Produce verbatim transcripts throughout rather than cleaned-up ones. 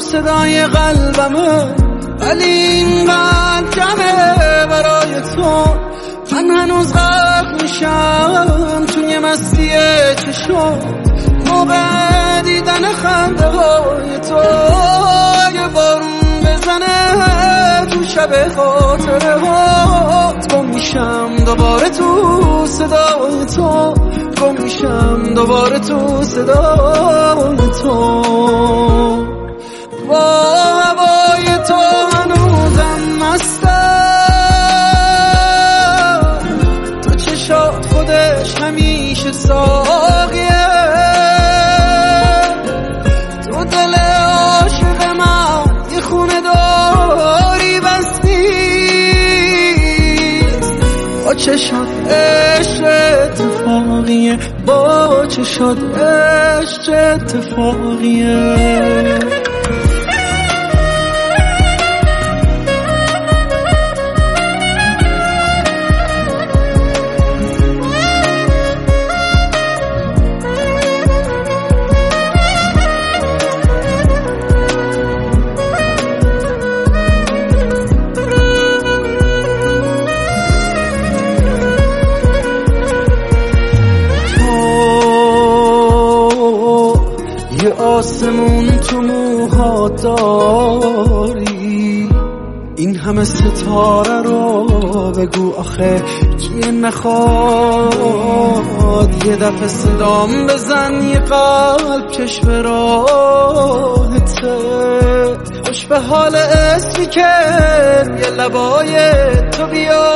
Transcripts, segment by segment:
صدای قلبمه، ولی اینقدر کمه برای تو. من هنوز غرق میشم توی مستی چشم موقع دیدن خنده های تو. اگه بارون بزنه تو شب خاطره ها، گم میشم دوباره تو صدای تو، گم میشم دوباره تو صدای تو. با هوای تو هنوزم مستم، تو چشات خودش همیشه ساقیه، تو دل عاشق من یه خونه داری بستی. با چشات عشق اتفاقیه، با چشات عشق اتفاقیه. یه آسمون تو موها داری، این همه ستاره رو بگو آخه کیه نخواد. یه دفعه صدام بزن، یه قلب چشم راهته. خوش به حال اسمی که یه لبای تو بیا،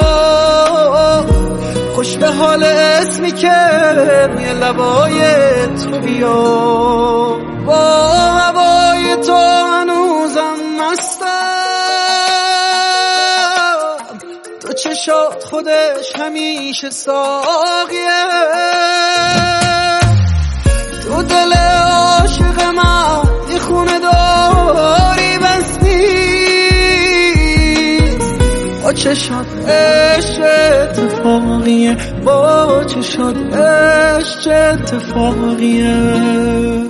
خوش به حال اسمی که یه لبای تو بیا. با هوای تو هنوزم مستم، تو چشات خودش همیشه ساقیه، تو دل عاشق من یه خونه داری بستی. با چشات عشق اتفاقیه، با چشات عشق اتفاقیه.